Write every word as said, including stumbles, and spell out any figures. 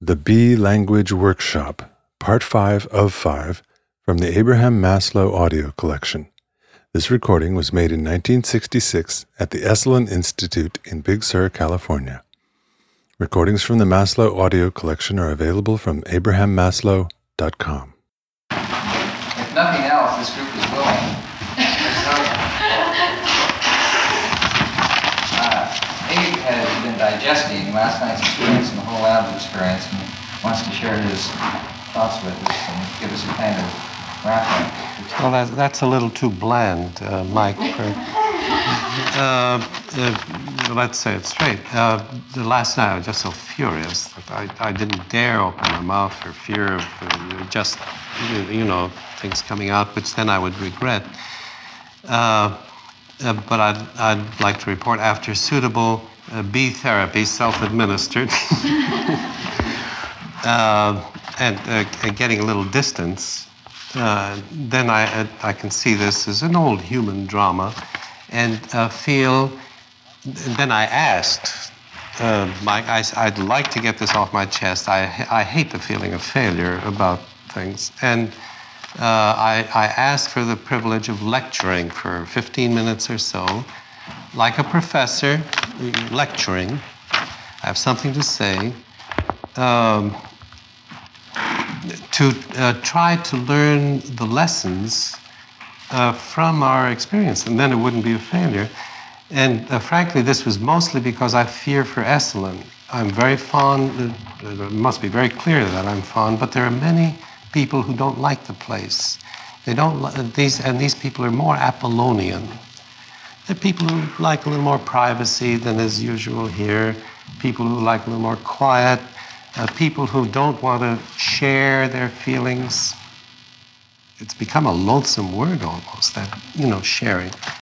The Bee Language Workshop, Part five of five, from the Abraham Maslow audio collection. This recording was made in nineteen sixty-six at the Esalen Institute in Big Sur, California. Recordings from the Maslow audio collection are available from abraham maslow dot com. If nothing else, this group is willing. uh, Abe has been digesting last night's experience and the whole lab's experience and wants to share his thoughts with us and give us a kind of wrap-up. Well, that, that's a little too bland, uh, Mike. For, uh, uh, let's say it straight. Uh, the last night I was just so furious that I, I didn't dare open my mouth for fear of uh, just, you know, things coming out, which then I would regret. Uh, uh, but I'd, I'd like to report after suitable uh, bee therapy, self-administered, uh, and uh, getting a little distance, Uh, then I, I can see this as an old human drama and uh, feel, then I asked, uh, Mike, I, I'd like to get this off my chest. I, I hate the feeling of failure about things. And uh, I, I asked for the privilege of lecturing for fifteen minutes or so, like a professor lecturing. I have something to say. Um, to uh, try to learn the lessons uh, from our experience, and then it wouldn't be a failure. And uh, frankly, this was mostly because I fear for Esalen. I'm very fond, uh, it must be very clear that I'm fond, but there are many people who don't like the place. They don't, li- these, and these people are more Apollonian. They're people who like a little more privacy than is usual here, people who like a little more quiet, Uh, people who don't want to share their feelings. It's become a loathsome word almost, that, you know, sharing.